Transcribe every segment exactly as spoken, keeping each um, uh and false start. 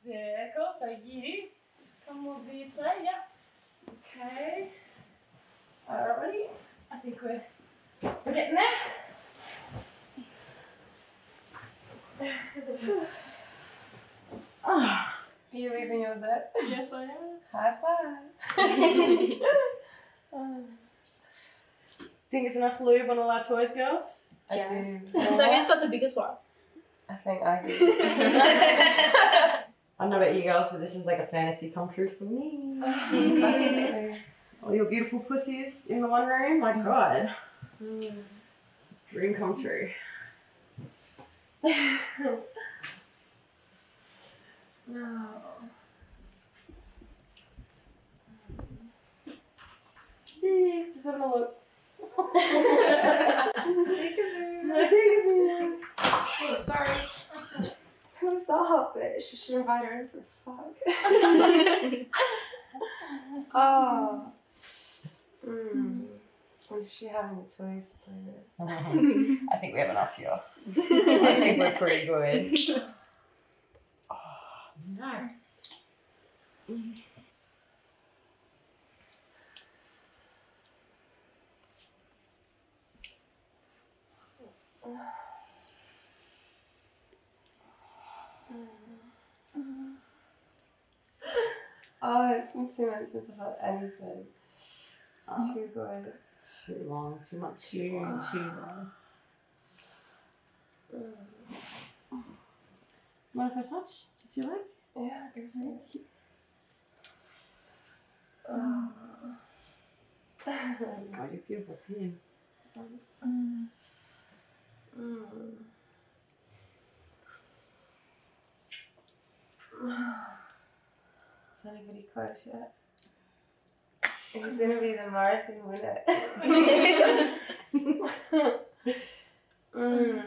circle. So you come over this way. Yep. Okay. Alrighty. I think we're we're getting there. Are you leaving yours up? Yes, I am. High five. Think it's enough lube on all our toys, girls? Yes. So who's got the biggest one? I think I do. I don't know about you girls, but this is like a fantasy come true for me. All your beautiful pussies in the one room, my god. Mm. Dream come true. No. Eek, just having a look. Oh, sorry. Who's the hot bitch? We should invite her in for fuck. Oh. Mm. What is she having the toys to play with? I think we have enough here. I think we're pretty good. Oh, no. Oh, it's been two months since I've had anything. It's Oh. too good. Too long, too much, too, too long. Mm. Mind if I touch? Just your leg? Yeah, go for it. Oh. God, you're beautiful skin. Thanks. Mm. Is anybody close yet? Who's gonna be the marathon winner? mm.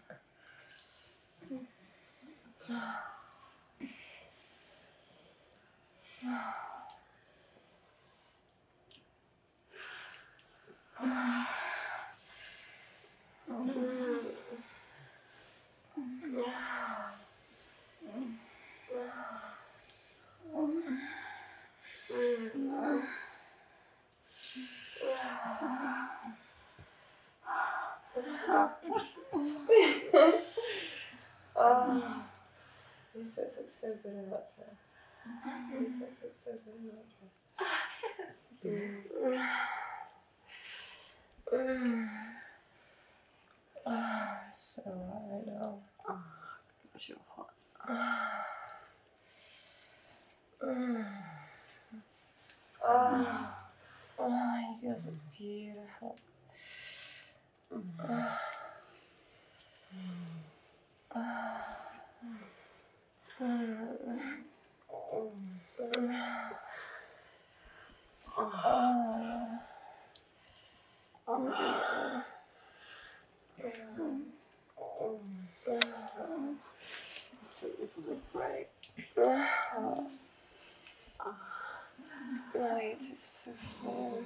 Oh, these guys look so good in that dress. These guys look so good in that dress. Mm. Oh, I'm so hot right now. Oh, gosh, you're hot. Mm. Oh, oh, you guys are beautiful. Oh. Nipples are great. My legs are so full.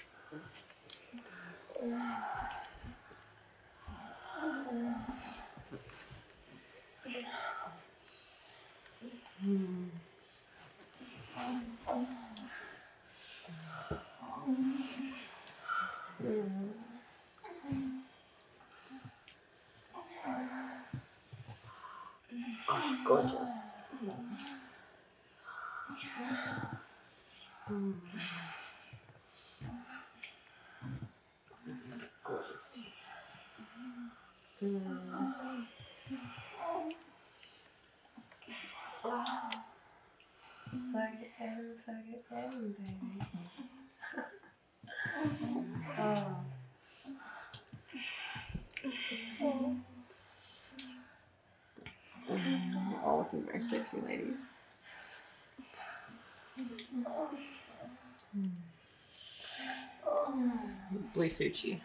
Mm. Oh, gorgeous. Mm. Gorgeous. Mm. Plug it in, plug it in, baby. Oh. Mm. All looking very sexy, ladies. Mm. Blue sushi.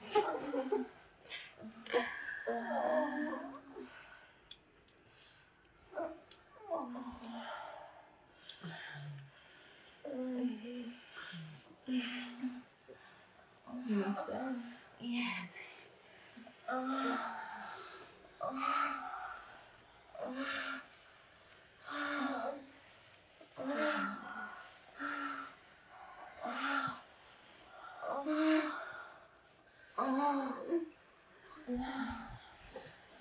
Almost there. Yeah. Oh. Oh. Oh.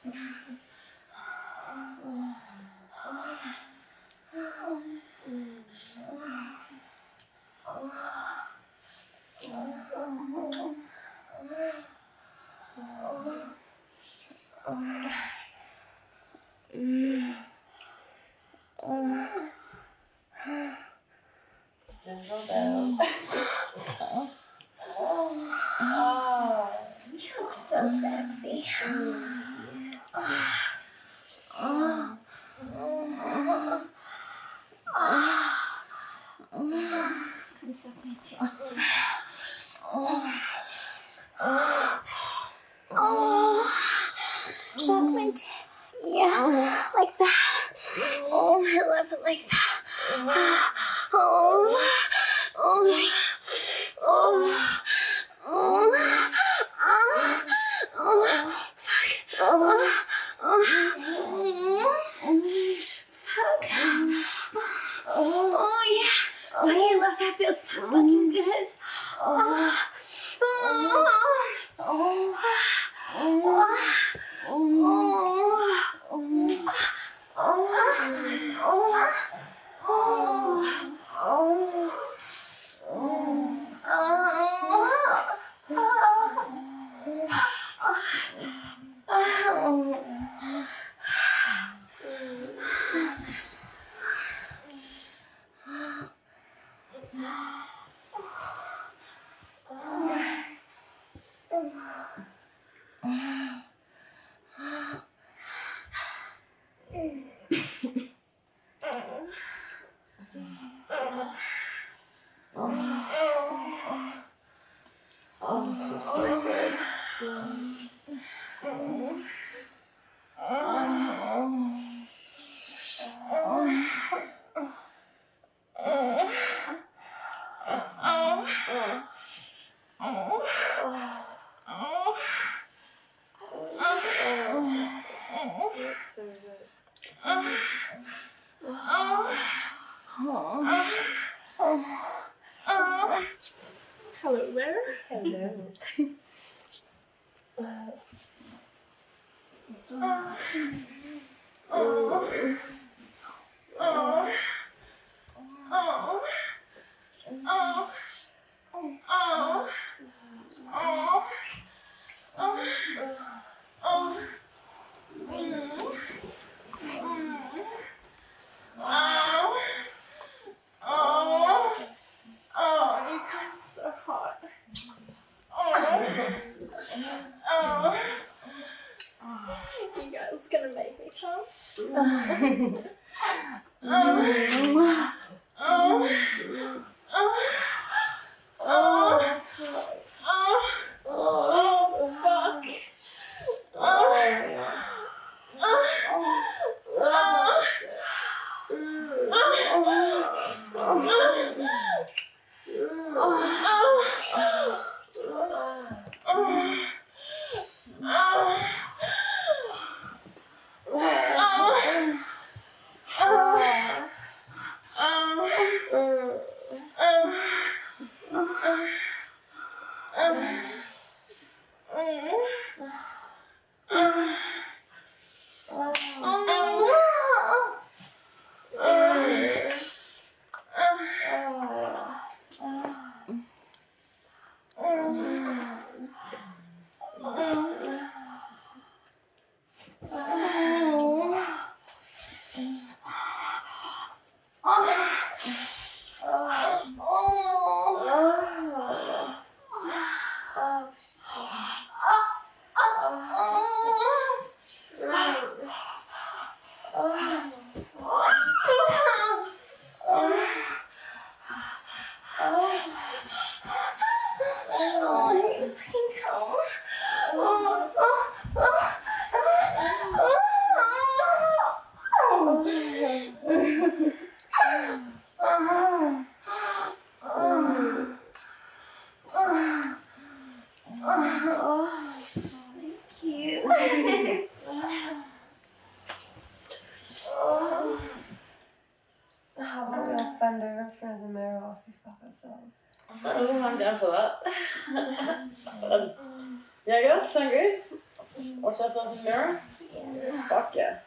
Jingle bells. You look so sexy. Come suck my tits. Oh, suck my tits. Yeah, like that. Oh, I love it like that. Oh, oh, oh, oh, oh, fuck. Oh, oh, fuck. Oh, yeah. Oh, I love that. Feels so fucking good. Oh, oh, oh, Oh, it's just so good. It's so good. Hello there. Hello. You guys are so hot. You guys gonna make me come? How about we like bend over in front of the mirror whilst we fuck ourselves? Oh, I'm down for that. um, yeah, guys, sound good? Watch ourselves in the mirror. Fuck yeah.